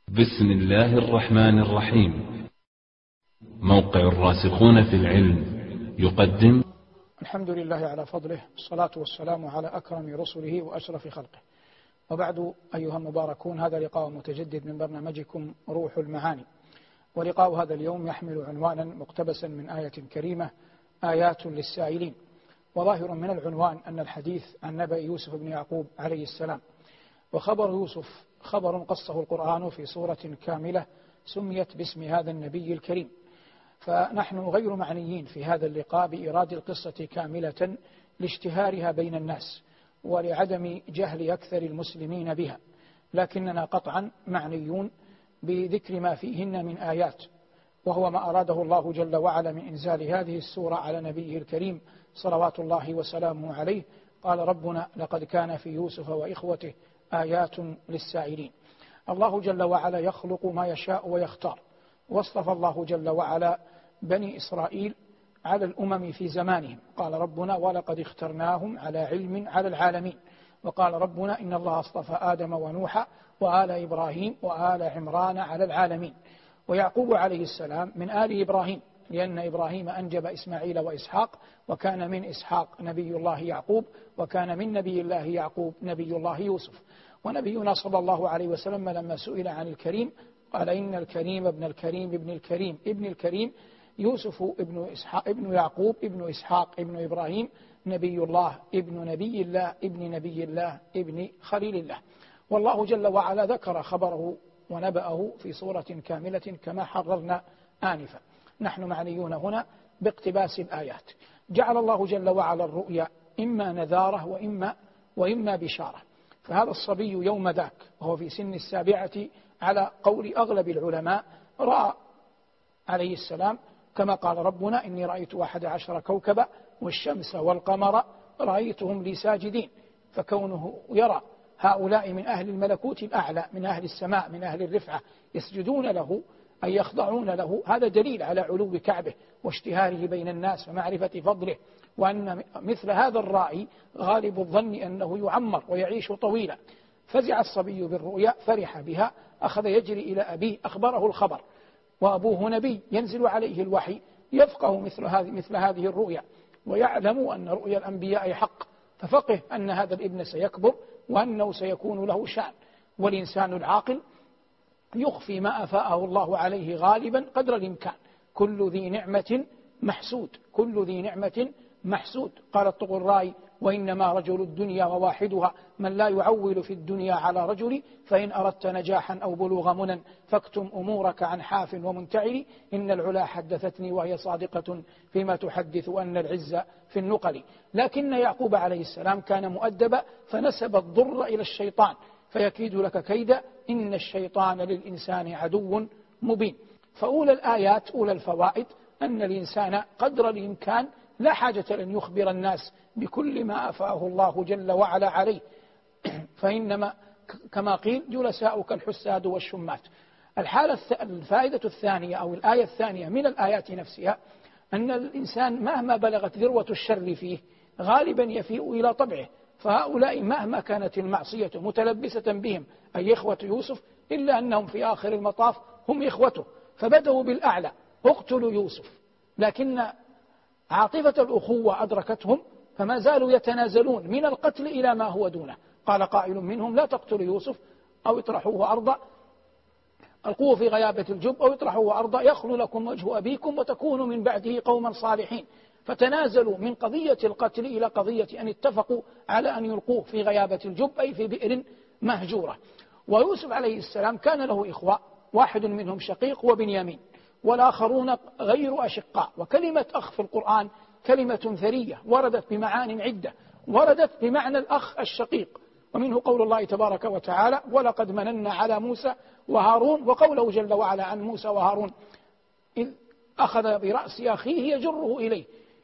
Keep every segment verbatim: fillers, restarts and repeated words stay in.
بسم الله الرحمن الرحيم. موقع الراسخون في العلم يقدم. الحمد لله على فضله، الصلاة والسلام على أكرم رسله وأشرف خلقه، وبعد أيها المباركون، هذا لقاء متجدد من برنامجكم روح المعاني. ولقاء هذا اليوم يحمل عنوانا مقتبسا من آية كريمة، آيات للسائلين. وظاهر من العنوان أن الحديث عن نبأ يوسف بن يعقوب عليه السلام. وخبر يوسف خبر قصه القرآن في سورة كاملة سميت باسم هذا النبي الكريم. فنحن غير معنيين في هذا اللقاء بإيراد القصة كاملة لاشتهارها بين الناس ولعدم جهل أكثر المسلمين بها، لكننا قطعا معنيون بذكر ما فيهن من آيات، وهو ما أراده الله جل وعلا من إنزال هذه السورة على نبيه الكريم صلوات الله وسلامه عليه. قال ربنا: لقد كان في يوسف وإخوته آيات للسائلين. الله جل وعلا يخلق ما يشاء ويختار، واصطفى الله جل وعلا بني إسرائيل على الأمم في زمانهم. قال ربنا: ولقد اخترناهم على علم على العالمين. وقال ربنا: إن الله اصطفى آدم ونوحا وآل إبراهيم وآل عمران على العالمين. ويعقوب عليه السلام من آل إبراهيم، لأن إبراهيم أنجب إسماعيل وإسحاق، وكان من إسحاق نبي الله يعقوب، وكان من نبي الله يعقوب نبي الله يوسف. ونبينا صلى الله عليه وسلم لما سئل عن الكريم قال: إن الكريم ابن الكريم ابن الكريم ابن الكريم يوسف ابن إسحاق ابن يعقوب ابن إسحاق ابن إبراهيم نبي الله ابن نبي الله ابن نبي الله ابن خليل الله. والله جل وعلا ذكر خبره ونبأه في سورة كاملة كما حررنا آنفا. نحن معنيون هنا باقتباس الآيات. جعل الله جل وعلا الرؤيا إما نذارة وإما, وإما بشارة. فهذا الصبي يوم ذاك وهو في سن السابعة على قول أغلب العلماء رأى عليه السلام، كما قال ربنا: إني رأيت أحد عشر كوكبا والشمس والقمر رأيتهم لي ساجدين. فكونه يرى هؤلاء من أهل الملكوت الأعلى، من أهل السماء، من أهل الرفعة، يسجدون له أي يخضعون له، هذا دليل على علو كعبه واشتهاره بين الناس ومعرفة فضله، وأن مثل هذا الرائي غالب الظن أنه يعمر ويعيش طويلا. فزع الصبي بالرؤيا، فرح بها، أخذ يجري إلى أبيه، أخبره الخبر، وأبوه نبي ينزل عليه الوحي، يفقه مثل هذه مثل هذه الرؤيا، ويعلم أن رؤيا الأنبياء حق، ففقه أن هذا الابن سيكبر وأنه سيكون له شأن. والإنسان العاقل يخفي ما أفاءه الله عليه غالبا قدر الإمكان. كل ذي نعمة محسود، كل ذي نعمة محسود. قال الطغرائي: وإنما رجل الدنيا وواحدها من لا يعول في الدنيا على رجل، فإن أردت نجاحا أو بلوغ منى فاكتم أمورك عن حاف ومنتعل. إن العلا حدثتني وهي صادقة فيما تحدث أن العز في النقل. لكن يعقوب عليه السلام كان مؤدبا، فنسب الضر إلى الشيطان: فيكيد لك كيدا إن الشيطان للإنسان عدو مبين. فأولى الآيات، أولى الفوائد، أن الإنسان قدر الإمكان لا حاجة لأن يخبر الناس بكل ما أفاه الله جل وعلا عليه، فإنما كما قيل: جلساؤك الحساد والشمات. الحالة الفائدة الثانية أو الآية الثانية من الآيات نفسها أن الإنسان مهما بلغت ذروة الشر فيه غالبا يفيء إلى طبعه. فهؤلاء مهما كانت المعصية متلبسة بهم، أي إخوة يوسف، إلا أنهم في آخر المطاف هم إخوته، فبدأوا بالأعلى: اقتلوا يوسف. لكن عاطفة الأخوة أدركتهم، فما زالوا يتنازلون من القتل إلى ما هو دونه. قال قائل منهم: لا تقتلوا يوسف أو اطرحوه أرضا، ألقوه في غيابة الجب أو اطرحوه أرضا يخلو لكم وجه أبيكم وتكونوا من بعده قوما صالحين. فتنازلوا من قضية القتل إلى قضية أن اتفقوا على أن يلقوه في غيابة الجب، أي في بئر مهجورة. ويوسف عليه السلام كان له إخوة، واحد منهم شقيق وبنيامين، والآخرون غير أشقاء. وكلمة أخ في القرآن كلمة ثرية وردت بمعان عدة. وردت بمعنى الأخ الشقيق، ومنه قول الله تبارك وتعالى: ولقد مننا على موسى وهارون. وقوله جل وعلا عن موسى وهارون: إذ أخذ برأس أخيه يجره إليه.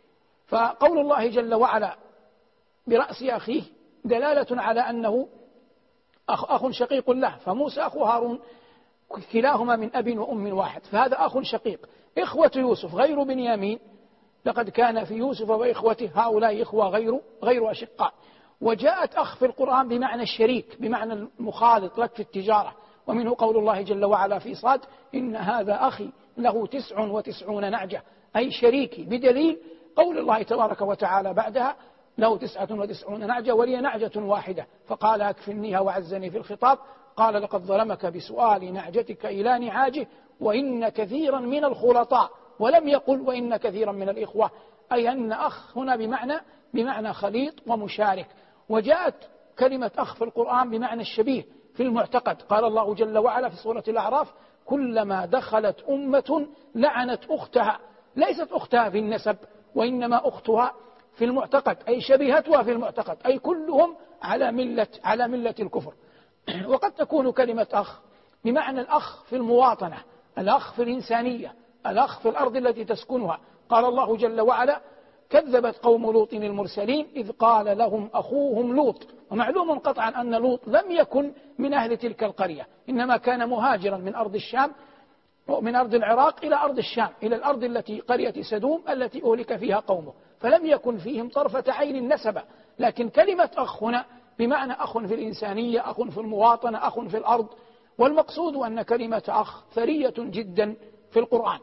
فقول الله جل وعلا برأس أخيه دلالة على أنه أخ, أخ شقيق له، فموسى أخو هارون كلاهما من أب وأم واحد، فهذا أخ شقيق. إخوة يوسف غير بنيامين، لقد كان في يوسف وإخوته هؤلاء إخوة غير غير أشقاء. وجاءت أخ في القرآن بمعنى الشريك، بمعنى المخالط لك في التجارة، ومنه قول الله جل وعلا في صاد: إن هذا أخي له تسع وتسعون نعجة، أي شريكي، بدليل قول الله تبارك وتعالى بعدها: له تسعة وتسعون نعجة ولي نعجة واحدة، فقال: أكفلنيها وعزني في الخطاب. قال: لقد ظلمك بسؤال نعجتك إلى نعاجه وإن كثيرا من الخلطاء، ولم يقل وإن كثيرا من الإخوة، أي أن أخ هنا بمعنى بمعنى خليط ومشارك. وجاءت كلمة أخ في القرآن بمعنى الشبيه في المعتقد. قال الله جل وعلا في سورة الأعراف: كلما دخلت أمة لعنت أختها، ليست أختها في النسب، وإنما أختها في المعتقد، أي شبيهتها في المعتقد، أي كلهم على ملة على ملة الكفر. وقد تكون كلمة أخ بمعنى الأخ في المواطنة، الأخ في الإنسانية، الأخ في الأرض التي تسكنها. قال الله جل وعلا: كذبت قوم لوط المرسلين إذ قال لهم أخوهم لوط. ومعلوم قطعا أن لوط لم يكن من أهل تلك القرية، إنما كان مهاجرا من أرض الشام ومن أرض العراق إلى أرض الشام، إلى الأرض التي قرية سدوم التي أهلك فيها قومه، فلم يكن فيهم طرفة عين نسبة. لكن كلمة أخ هنا بمعنى أخ في الإنسانية، أخ في المواطنة، أخ في الأرض. والمقصود أن كلمة أخ ثرية جدا في القرآن.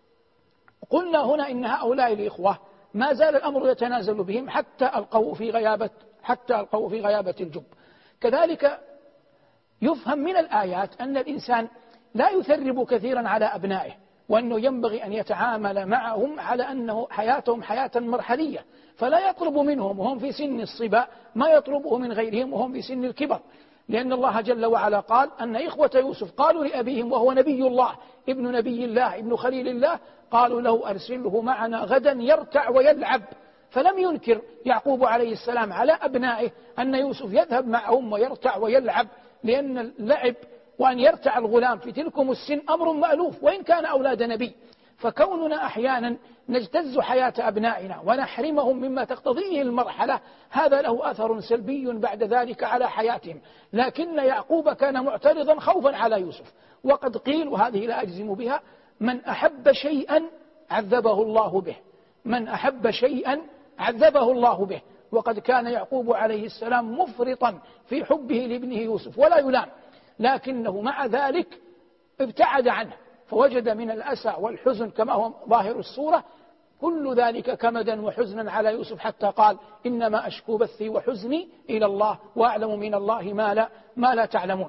قلنا هنا إن هؤلاء الإخوة ما زال الأمر يتنازل بهم حتى ألقوا في غيابة حتى ألقوا في غيابة الجب. كذلك يفهم من الآيات أن الإنسان لا يثرب كثيرا على أبنائه، وأنه ينبغي أن يتعامل معهم على أنه حياتهم حياة مرحلية، فلا يطلب منهم وهم في سن الصبا ما يطلبه من غيرهم وهم في سن الكبر. لأن الله جل وعلا قال أن إخوة يوسف قالوا لأبيهم وهو نبي الله ابن نبي الله ابن خليل الله، قالوا له: أرسله معنا غدا يرتع ويلعب. فلم ينكر يعقوب عليه السلام على أبنائه أن يوسف يذهب معهم ويرتع ويلعب، لأن اللعب وأن يرتع الغلام في تلكم السن أمر مألوف وإن كان أولاد نبي. فكوننا أحيانا نجتز حياة أبنائنا ونحرمهم مما تقتضيه المرحلة، هذا له أثر سلبي بعد ذلك على حياتهم. لكن يعقوب كان معترضا خوفا على يوسف. وقد قيل، وهذه لا أجزم بها: من أحب شيئا عذبه الله به، من أحب شيئا عذبه الله به. وقد كان يعقوب عليه السلام مفرطا في حبه لابنه يوسف ولا يلام، لكنه مع ذلك ابتعد عنه، فوجد من الأسى والحزن كما هو ظاهر السورة كل ذلك كمدا وحزنا على يوسف، حتى قال: إنما أشكو بثي وحزني إلى الله وأعلم من الله ما لا, ما لا تعلمون.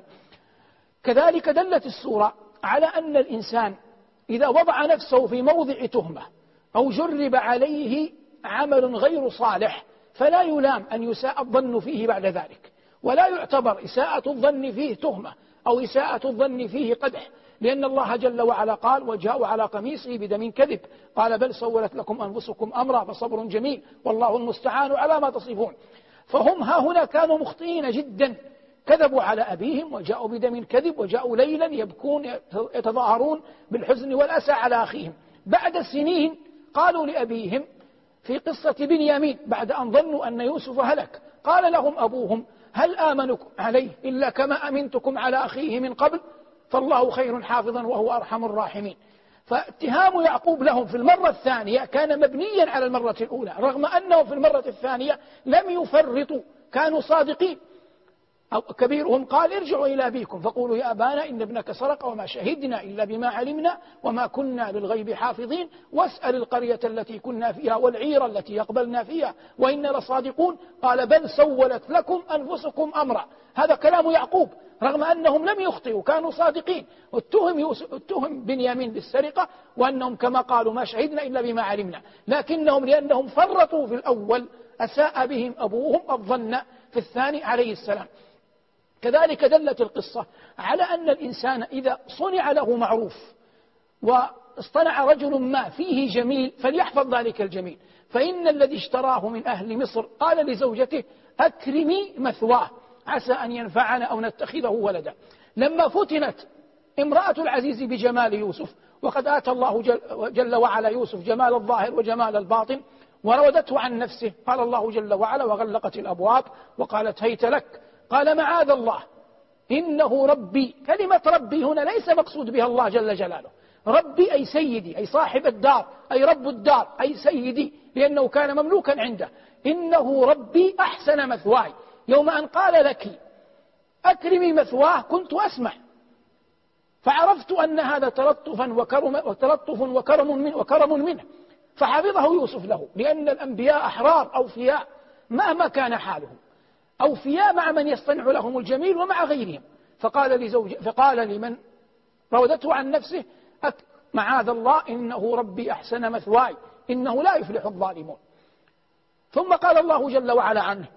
كذلك دلت السورة على أن الإنسان إذا وضع نفسه في موضع تهمة أو جرب عليه عمل غير صالح فلا يلام أن يساء الظن فيه بعد ذلك، ولا يعتبر إساءة الظن فيه تهمة أو إساءة الظن فيه قدح، لأن الله جل وعلا قال: وجاءوا على قميصه بدم كذب، قال: بل سولت لكم أنفسكم أمرا فصبر جميل والله المستعان على ما تصفون. فهم ها هنا كانوا مخطئين جدا، كذبوا على أبيهم وجاءوا بدم كذب، وجاءوا ليلا يبكون يتظاهرون بالحزن والأسى على أخيهم. بعد سنين قالوا لأبيهم في قصة بنيامين بعد أن ظنوا أن يوسف هلك، قال لهم أبوهم: هل آمنكم عليه إلا كما أمنتكم على أخيه من قبل، فالله خير حافظا وهو أرحم الراحمين. فاتهام يعقوب لهم في المرة الثانية كان مبنيا على المرة الأولى، رغم أنه في المرة الثانية لم يفرطوا، كانوا صادقين. أو كبيرهم قال: ارجعوا إلى أبيكم فقولوا يا أبانا إن ابنك سرق وما شهدنا إلا بما علمنا وما كنا للغيب حافظين واسأل القرية التي كنا فيها والعير التي يقبلنا فيها وإنا لصادقون. قال: بل سولت لكم أنفسكم أمرا. هذا كلام يعقوب رغم أنهم لم يخطئوا، كانوا صادقين. واتهم, يوسف اتهم بنيامين بالسرقة وأنهم كما قالوا ما شهدنا إلا بما علمنا، لكنهم لأنهم فرطوا في الأول أساء بهم أبوهم الظن في الثاني عليه السلام. كذلك دلت القصة على أن الإنسان إذا صنع له معروف واصطنع رجل ما فيه جميل فليحفظ ذلك الجميل. فإن الذي اشتراه من أهل مصر قال لزوجته: أكرمي مثواه عسى أن ينفعنا أو نتخذه ولدا. لما فتنت امرأة العزيز بجمال يوسف، وقد آتى الله جل وعلا يوسف جمال الظاهر وجمال الباطن، وراودته عن نفسه، قال الله جل وعلا: وغلقت الأبواب وقالت هيت لك. قال: معاذ الله إنه ربي. كلمة ربي هنا ليس مقصود بها الله جل جلاله، ربي أي سيدي، أي صاحب الدار، أي رب الدار، أي سيدي، لأنه كان مملوكا عنده. إنه ربي أحسن مثواي. يوم أن قال لك أكرمي مثواه كنت أسمع، فعرفت أن هذا تلطفا وكرم وتلطف وكرم منه, وكرم منه فحفظه يوسف له، لأن الأنبياء أحرار أوفياء مهما كان حالهم، أوفياء مع من يصطنع لهم الجميل ومع غيرهم. فقال لزوج فقال لمن راودته عن نفسه معاذ الله إنه ربي أحسن مثواي إنه لا يفلح الظالمون. ثم قال الله جل وعلا عنه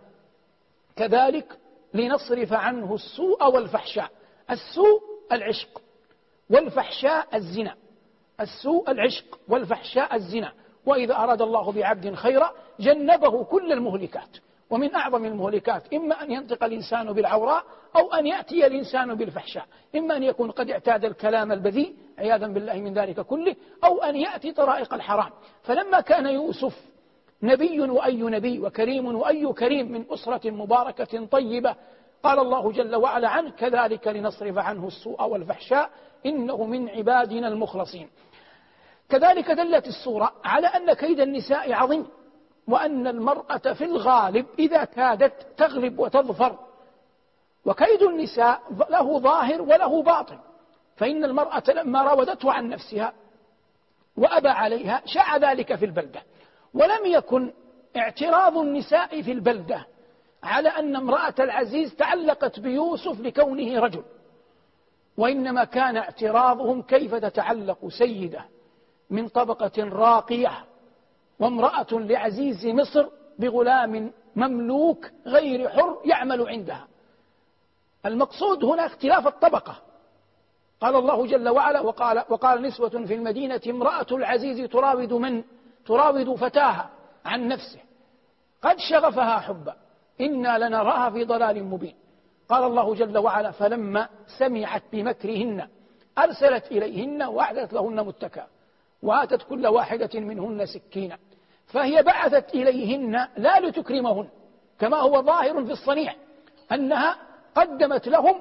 كذلك لنصرف عنه السوء والفحشاء. السوء العشق، والفحشاء الزنا. السوء العشق والفحشاء الزنا. وإذا أراد الله بعبد خيرا جنبه كل المهلكات، ومن أعظم المهلكات إما أن ينطق الإنسان بالعوراء أو أن يأتي الإنسان بالفحشاء، إما أن يكون قد اعتاد الكلام البذيء عياذا بالله من ذلك كله، أو أن يأتي طرائق الحرام. فلما كان يوسف نبي وأي نبي وكريم وأي كريم من أسرة مباركة طيبة، قال الله جل وعلا عنه كذلك لنصرف عنه السوء والفحشاء إنه من عبادنا المخلصين. كذلك دلت السورة على أن كيد النساء عظيم، وأن المرأة في الغالب إذا كادت تغلب وتظفر، وكيد النساء له ظاهر وله باطن. فإن المرأة لما راودته عن نفسها وأبى عليها شاع ذلك في البلدة، ولم يكن اعتراض النساء في البلدة على أن امرأة العزيز تعلقت بيوسف لكونه رجل، وإنما كان اعتراضهم كيف تتعلق سيدة من طبقة راقية وامرأة لعزيز مصر بغلام مملوك غير حر يعمل عندها. المقصود هنا اختلاف الطبقة. قال الله جل وعلا وقال, وقال نسوة في المدينة امرأة العزيز تراود من تراود فتاها عن نفسه قد شغفها حبا إنا لنراها في ضلال مبين. قال الله جل وعلا فلما سمعت بمكرهن أرسلت إليهن وأعدت لهن متكأ وآتت كل واحدة منهن سكينا. فهي بعثت إليهن لا لتكرمهن كما هو ظاهر في الصنيع، أنها قدمت لهم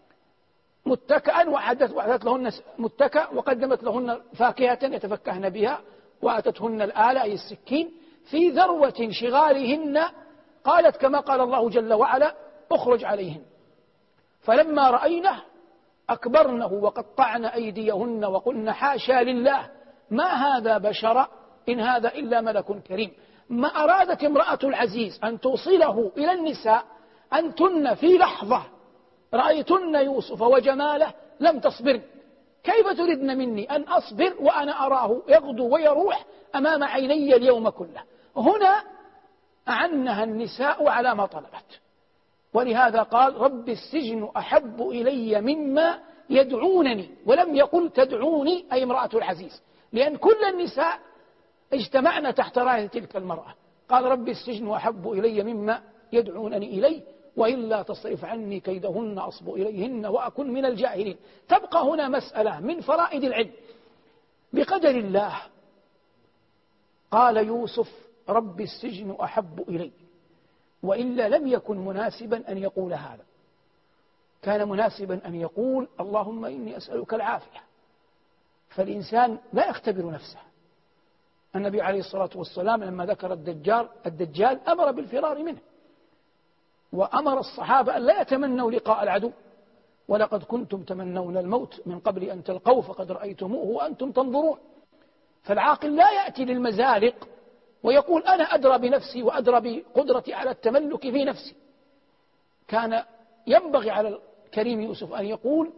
متكأ وأعدت لهن متكأ وقدمت لهن فاكهة يتفكهن بها وآتتهن الآلة أي السكين في ذروة انشغالهن. قالت كما قال الله جل وعلا اخرج عليهن فلما رأينه أكبرنه وقطعن أيديهن وقلن حاشا لله ما هذا بشرا إن هذا إلا ملك كريم. ما أرادت امرأة العزيز أن توصله إلى النساء أنتن في لحظة رأيتن يوسف وجماله لم تصبرن، كيف تردن مني أن أصبر وأنا أراه يغدو ويروح أمام عيني اليوم كله. هنا أعنها النساء على ما طلبت، ولهذا قال رب السجن أحب إلي مما يدعونني، ولم يقل تدعوني أي امرأة العزيز، لأن كل النساء اجتمعنا تحت راية تلك المرأة. قال رب السجن أحب إلي مما يدعونني إليه وإلا تصرف عني كيدهن أصب إليهن وأكن من الجاهلين. تبقى هنا مسألة من فرائد العلم بقدر الله. قال يوسف رب السجن أحب إلي، وإلا لم يكن مناسبا أن يقول هذا، كان مناسبا أن يقول اللهم إني أسألك العافية. فالإنسان لا يختبر نفسه. النبي عليه الصلاة والسلام لما ذكر الدجال الدجال أمر بالفرار منه، وأمر الصحابة أن لا يتمنوا لقاء العدو، ولقد كنتم تمنون الموت من قبل أن تلقوه فقد رأيتموه وأنتم تنظرون. فالعاقل لا يأتي للمزالق ويقول أنا أدرى بنفسي وأدرى بقدرتي على التملك في نفسي. كان ينبغي على الكريم يوسف أن يقول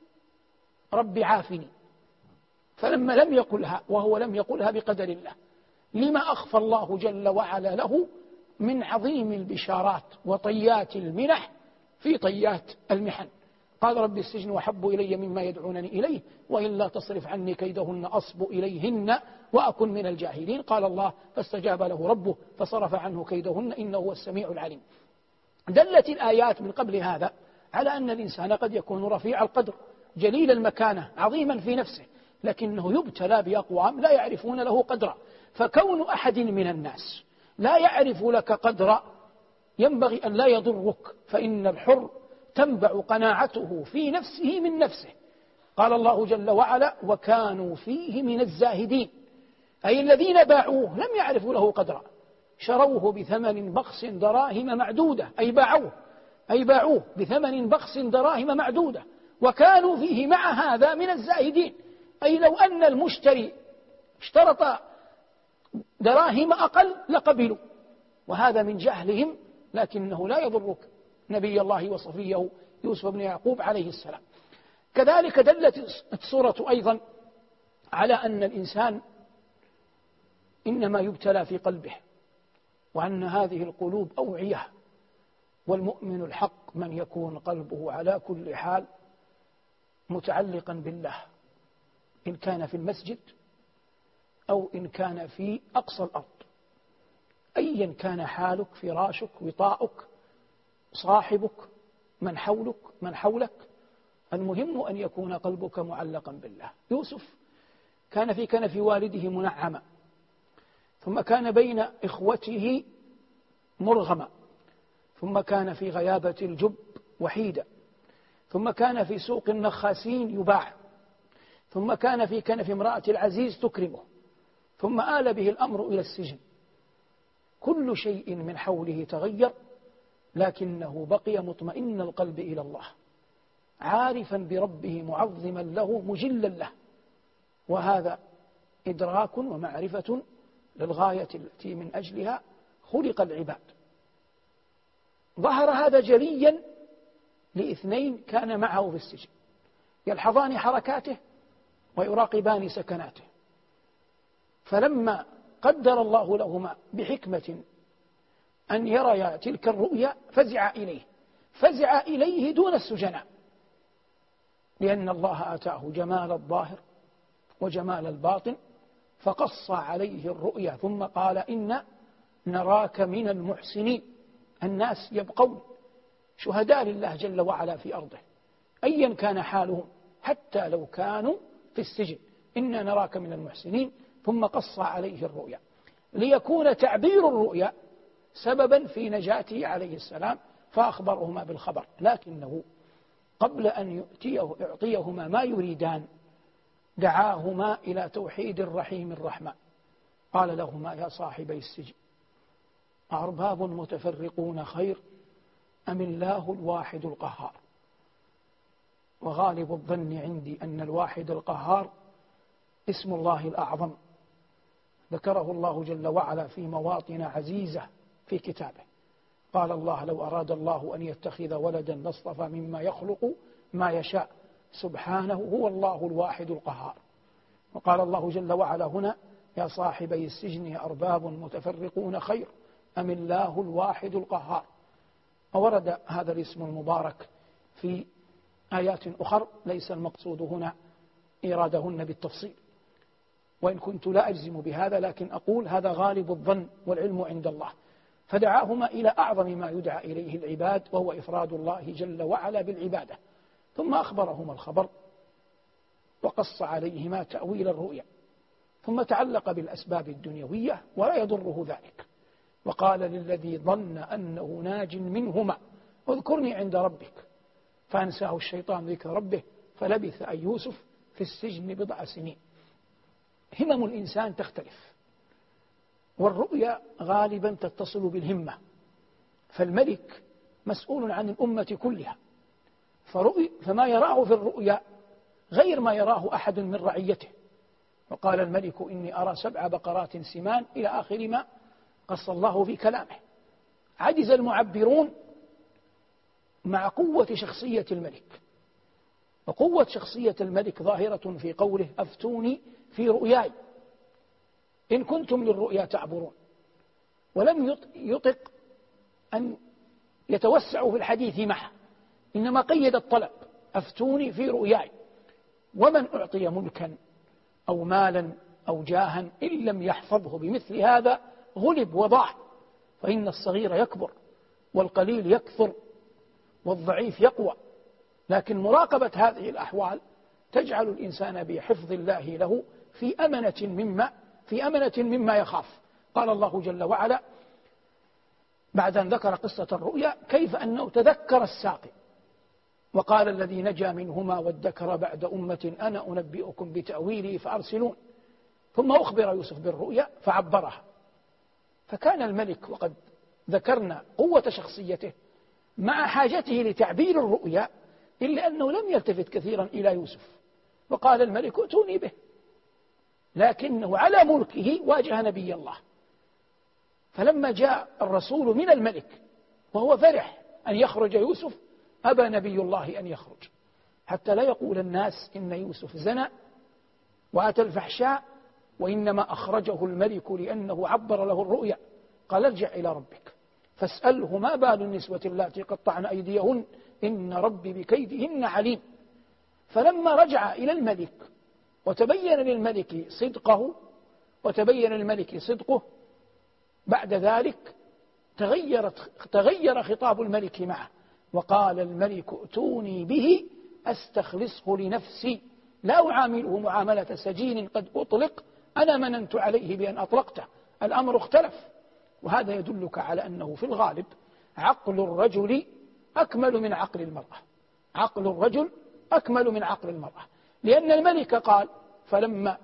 ربي عافني، فلما لم يقلها وهو لم يقلها بقدر الله لما أخفى الله جل وعلا له من عظيم البشارات وطيات المنح في طيات المحن. قال رب السجن وحب إلي مما يدعونني إليه وإلا تصرف عني كيدهن أصب إليهن وأكن من الجاهلين. قال الله فاستجاب له ربه فصرف عنه كيدهن إنه هو السميع العليم. دلت الآيات من قبل هذا على أن الإنسان قد يكون رفيع القدر جليل المكانة عظيما في نفسه، لكنه يبتلى بأقوام لا يعرفون له قدرا. فكون أحد من الناس لا يعرف لك قدرا ينبغي أن لا يضرك، فإن الحر تنبع قناعته في نفسه من نفسه. قال الله جل وعلا وكانوا فيه من الزاهدين، أي الذين باعوه لم يعرفوا له قدرا، شروه بثمن بخس دراهم معدودة، أي باعوه أي باعوه بثمن بخس دراهم معدودة، وكانوا فيه مع هذا من الزاهدين، أي لو أن المشتري اشترط دراهم أقل لقبلوا، وهذا من جهلهم، لكنه لا يضرك نبي الله وصفيه يوسف بن يعقوب عليه السلام. كذلك دلت السورة أيضا على أن الإنسان إنما يبتلى في قلبه، وأن هذه القلوب أوعية، والمؤمن الحق من يكون قلبه على كل حال متعلقا بالله، إن كان في المسجد أو إن كان في أقصى الأرض، أيا كان حالك، فراشك، وطاؤك، صاحبك، من حولك من حولك المهم أن يكون قلبك معلقا بالله. يوسف كان في كنف والده منعما، ثم كان بين إخوته مرغما، ثم كان في غيابة الجب وحيدا، ثم كان في سوق النخاسين يباع، ثم كان في كنف امرأة العزيز تكرمه، ثم آل به الأمر إلى السجن. كل شيء من حوله تغير، لكنه بقي مطمئن القلب إلى الله، عارفا بربه، معظما له، مجلا له، وهذا إدراك ومعرفة للغاية التي من أجلها خلق العباد. ظهر هذا جليا لاثنين كان معه في السجن، يلحظان حركاته ويراقبان سكناته، فلما قدر الله لهما بحكمة أن يريا تلك الرؤيا فزع إليه فزع إليه دون السجناء، لأن الله آتاه جمال الظاهر وجمال الباطن، فقص عليه الرؤيا ثم قال إن نراك من المحسنين. الناس يبقون شهداء لله جل وعلا في أرضه أيا كان حالهم، حتى لو كانوا في السجن، إنا نراك من المحسنين، ثم قص عليه الرؤيا ليكون تعبير الرؤيا سببا في نجاته عليه السلام، فأخبرهما بالخبر، لكنه قبل أن يعطيهما ما يريدان دعاهما إلى توحيد الرحيم الرحمن. قال لهما يا صاحبي السجن أأرباب متفرقون خير أم الله الواحد القهار؟ وغالب الظن عندي أن الواحد القهار اسم الله الأعظم، ذكره الله جل وعلا في مواطن عزيزة في كتابه. قال الله لو أراد الله أن يتخذ ولدا لاصطفى مما يخلق ما يشاء سبحانه هو الله الواحد القهار. وقال الله جل وعلا هنا يا صاحبي السجن أرباب متفرقون خير أم الله الواحد القهار. وورد هذا الاسم المبارك في آيات أخر ليس المقصود هنا إيرادهن بالتفصيل، وإن كنت لا أجزم بهذا، لكن أقول هذا غالب الظن والعلم عند الله. فدعاهما إلى أعظم ما يدعى إليه العباد، وهو إفراد الله جل وعلا بالعبادة، ثم أخبرهما الخبر وقص عليهما تأويل الرؤيا، ثم تعلق بالأسباب الدنيوية ولا يضره ذلك، وقال للذي ظن أنه ناج منهما اذكرني عند ربك، فأنساه الشيطان ذكر ربه فلبث أي يوسف في السجن بضع سنين. همم الإنسان تختلف، والرؤيا غالبا تتصل بالهمة، فالملك مسؤول عن الأمة كلها، فما يراه في الرؤيا غير ما يراه أحد من رعيته. وقال الملك إني أرى سبع بقرات سمان إلى آخر ما قص الله في كلامه. عجز المعبرون مع قوة شخصية الملك، وقوة شخصية الملك ظاهرة في قوله أفتوني في رؤياي إن كنتم للرؤيا تعبرون، ولم يطق أن يتوسعوا في الحديث معه، إنما قيد الطلب أفتوني في رؤياي. ومن أعطي ملكا أو مالا أو جاها إن لم يحفظه بمثل هذا غلب وضاع، فإن الصغير يكبر والقليل يكثر والضعيف يقوى. لكن مراقبة هذه الأحوال تجعل الإنسان بحفظ الله له في أمنة مما في أمنة مما يخاف. قال الله جل وعلا بعد أن ذكر قصة الرؤيا كيف أنه تذكر الساقي، وقال الذي نجا منهما وادكر بعد أمة أنا أنبئكم بتأويله فأرسلون. ثم أخبر يوسف بالرؤيا فعبرها، فكان الملك وقد ذكرنا قوة شخصيته مع حاجته لتعبير الرؤيا إلا أنه لم يلتفت كثيرا إلى يوسف، وقال الملك ائتوني به، لكنه على ملكه واجه نبي الله. فلما جاء الرسول من الملك وهو فرح أن يخرج يوسف، أبى نبي الله أن يخرج، حتى لا يقول الناس إن يوسف زنى وأتى الفحشاء، وإنما أخرجه الملك لأنه عبر له الرؤيا. قال ارجع إلى ربك فاسأله ما بال النسوة اللاتي قطعن أيديهن إن ربي بكيدهن عليم. فلما رجع إلى الملك وتبين للملك صدقه وتبين للملك صدقه بعد ذلك تغيرت تغير خطاب الملك معه، وقال الملك ائتوني به أستخلصه لنفسي لا أعامله معاملة سجين قد أطلق أنا مننت عليه بأن أطلقته. الأمر اختلف، وهذا يدلك على أنه في الغالب عقل الرجل أكمل من عقل المرأة، عقل الرجل أكمل من عقل المرأة، لأن الملك قال فلما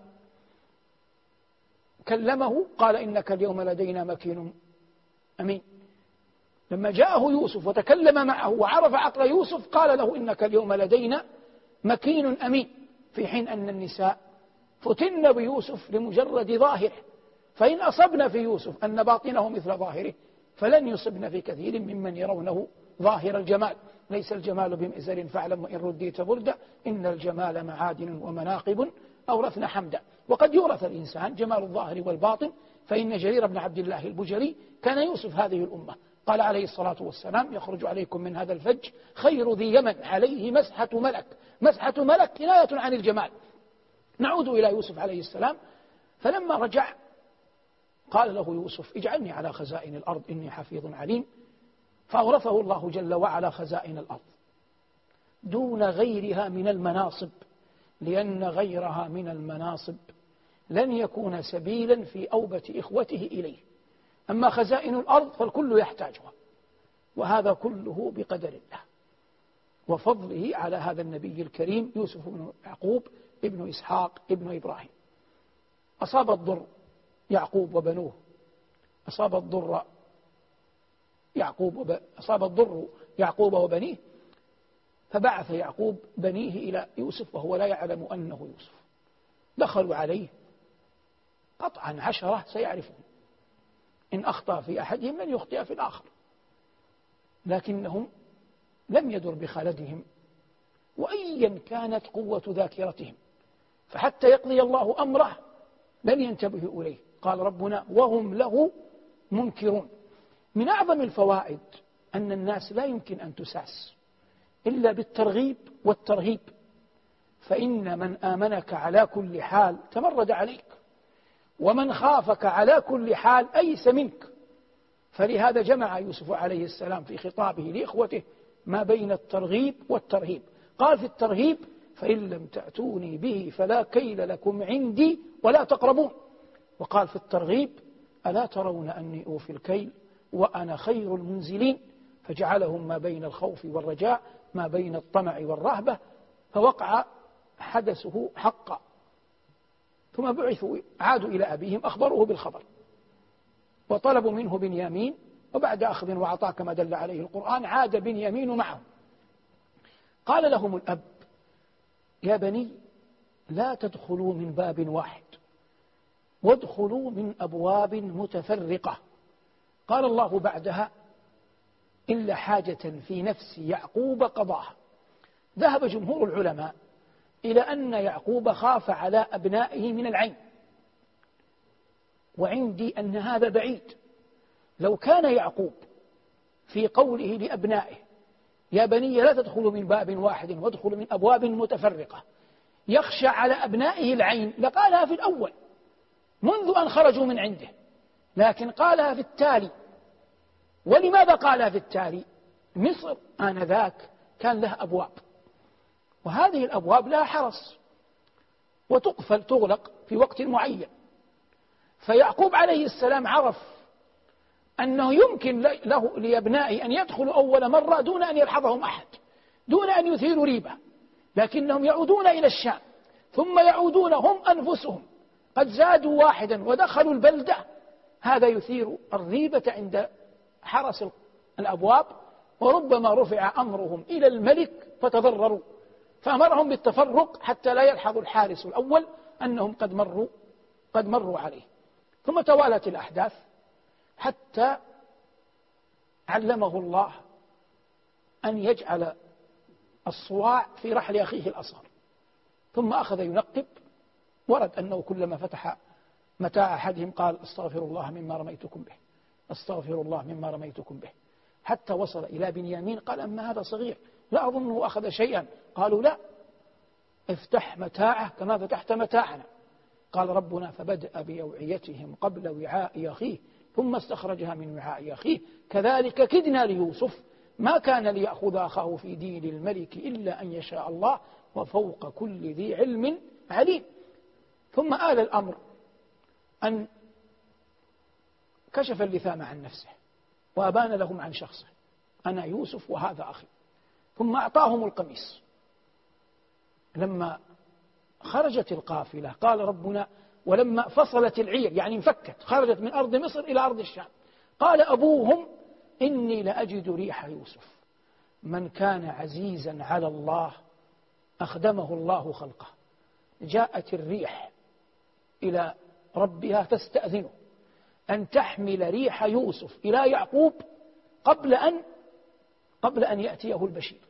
كلمه قال إنك اليوم لدينا مكين أمين. لما جاءه يوسف وتكلم معه وعرف عقل يوسف قال له إنك اليوم لدينا مكين أمين، في حين أن النساء فتن بيوسف لمجرد ظاهره، فإن أصبنا في يوسف أن باطنه مثل ظاهره فلن يصبن في كثير ممن يرونه ظاهر الجمال. ليس الجمال بمئزر فاعلم وإن رديت بردا إن الجمال معادن ومناقب أورثنا حمدا. وقد يورث الإنسان جمال الظاهر والباطن، فإن جرير بن عبد الله البجلي كان يوسف هذه الأمة، قال عليه الصلاة والسلام يخرج عليكم من هذا الفج خير ذي يمن عليه مسحة ملك. مسحة ملك كناية عن الجمال. نعود إلى يوسف عليه السلام، فلما رجع قال له يوسف اجعلني على خزائن الأرض إني حفيظ عليم، فأورثه الله جل وعلا خزائن الأرض دون غيرها من المناصب، لأن غيرها من المناصب لن يكون سبيلا في أوبة إخوته إليه. أما خزائن الأرض فالكل يحتاجها، وهذا كله بقدر الله وفضله على هذا النبي الكريم يوسف بن يعقوب ابن إسحاق ابن إبراهيم. أصاب الضر يعقوب وبنوه، أصاب الضر يعقوب وب... أصاب الضر يعقوب وبنيه، فبعث يعقوب بنيه إلى يوسف وهو لا يعلم أنه يوسف. دخلوا عليه قطعا عشرة سيعرفون، إن أخطأ في أحدهم لن يخطئ في الآخر، لكنهم لم يدر بخلدهم وأيا كانت قوة ذاكرتهم، فحتى يقضي الله أمره لن ينتبهوا إليه. قال ربنا وهم له منكرون. من أعظم الفوائد أن الناس لا يمكن أن تساس إلا بالترغيب والترهيب، فإن من آمنك على كل حال تمرد عليك، ومن خافك على كل حال أيس منك. فلهذا جمع يوسف عليه السلام في خطابه لإخوته ما بين الترغيب والترهيب. قال في الترهيب فإن لم تأتوني به فلا كيل لكم عندي ولا تقربون، وقال في الترغيب ألا ترون أني أوفي الكيل وأنا خير المنزلين، فجعلهم ما بين الخوف والرجاء، ما بين الطمع والرهبة، فوقع حدثه حقا. ثم بعثوا عادوا إلى أبيهم أخبروه بالخبر وطلبوا منه بنيامين، وبعد أخذ وعطاء كما دل عليه القرآن عاد بنيامين معهم. قال لهم الأب يا بني لا تدخلوا من باب واحد وادخلوا من أبواب متفرقة. قال الله بعدها إلا حاجة في نفس يعقوب قضاها. ذهب جمهور العلماء إلى أن يعقوب خاف على أبنائه من العين، وعندي أن هذا بعيد. لو كان يعقوب في قوله لأبنائه يا بني لا تدخلوا من باب واحد وادخلوا من أبواب متفرقة يخشى على أبنائه العين لقالها في الأول منذ أن خرجوا من عنده، لكن قالها في التالي. ولماذا قالها في التالي؟ مصر آنذاك كان لها أبواب، وهذه الأبواب لها حرس وتقفل تغلق في وقت معين، فيعقوب عليه السلام عرف أنه يمكن له لأبنائه أن يدخلوا أول مرة دون أن يلحظهم أحد، دون أن يثيروا ريبة، لكنهم يعودون إلى الشام ثم يعودون هم أنفسهم قد زادوا واحدا ودخلوا البلدة. هذا يثير الريبة عند حرس الأبواب، وربما رفع أمرهم إلى الملك فتضرروا، فأمرهم بالتفرق حتى لا يلحظ الحارس الأول أنهم قد مروا قد مروا عليه. ثم توالت الأحداث حتى علمه الله أن يجعل الصواع في رحل أخيه الأصغر، ثم أخذ ينقب. ورد أنه كلما فتح متاع أحدهم قال أستغفر الله مما رميتكم به، أستغفر الله مما رميتكم به، حتى وصل إلى بنيامين قال أما هذا صغير لا أظنه أخذ شيئا. قالوا لا، افتح متاعه كما فتحت متاعنا. قال ربنا فبدأ بأوعيتهم قبل وعاء أخيه ثم استخرجها من وعاء أخيه كذلك كدنا ليوسف ما كان ليأخذ أخاه في دين الملك إلا أن يشاء الله وفوق كل ذي علم عليم. ثم آل الأمر أن كشف اللثام عن نفسه وأبان لهم عن شخصه، أنا يوسف وهذا أخي. ثم أعطاهم القميص. لما خرجت القافلة قال ربنا ولما فصلت العير، يعني انفكت، خرجت من أرض مصر إلى أرض الشام، قال أبوهم إني لأجد ريح يوسف. من كان عزيزا على الله أخدمه الله خلقه. جاءت الريح إلى ربها تستأذنه أن تحمل ريح يوسف إلى يعقوب قبل أن قبل أن يأتيه البشير،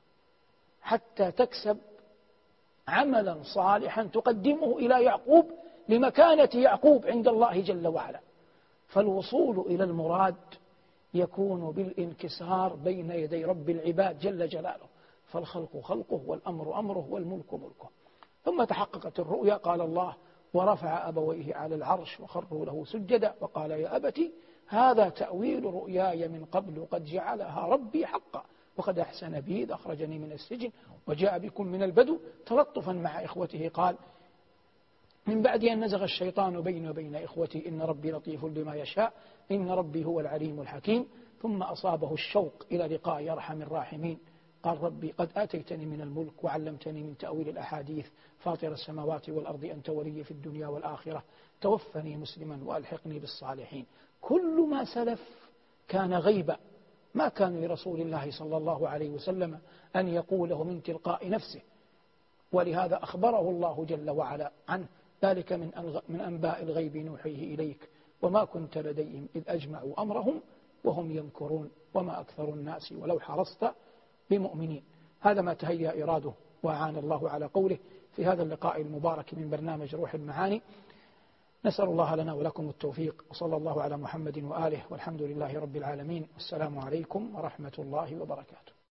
حتى تكسب عملا صالحا تقدمه إلى يعقوب لمكانة يعقوب عند الله جل وعلا. فالوصول إلى المراد يكون بالانكسار بين يدي رب العباد جل جلاله، فالخلق خلقه والأمر أمره والملك ملكه. ثم تحققت الرؤيا، قال الله ورفع أبويه على العرش وخروا له سجدا وقال يا أبت هذا تأويل رؤياي من قبل قد جعلها ربي حقا وقد أحسن بي إذ أخرجني من السجن وجاء بكم من البدو تلطفا مع إخوته. قال من بعد أن نزغ الشيطان بيني وبين إخوتي إن ربي لطيف لما يشاء إن ربي هو العليم الحكيم. ثم أصابه الشوق إلى لقاء أرحم الراحمين، قال ربي قد آتيتني من الملك وعلمتني من تأويل الأحاديث فاطر السماوات والأرض أنت ولي في الدنيا والآخرة توفني مسلما وألحقني بالصالحين. كل ما سلف كان غيبا، ما كان لرسول الله صلى الله عليه وسلم أن يقوله من تلقاء نفسه، ولهذا أخبره الله جل وعلا عنه ذلك من من أنباء الغيب نوحيه إليك وما كنت لديهم إذ أجمعوا أمرهم وهم يمكرون وما أكثر الناس ولو حرصت بمؤمنين. هذا ما تهيأ إراده وأعان الله على قوله في هذا اللقاء المبارك من برنامج روح المعاني. نسأل الله لنا ولكم التوفيق، وصلى الله على محمد وآله، والحمد لله رب العالمين. والسلام عليكم ورحمة الله وبركاته.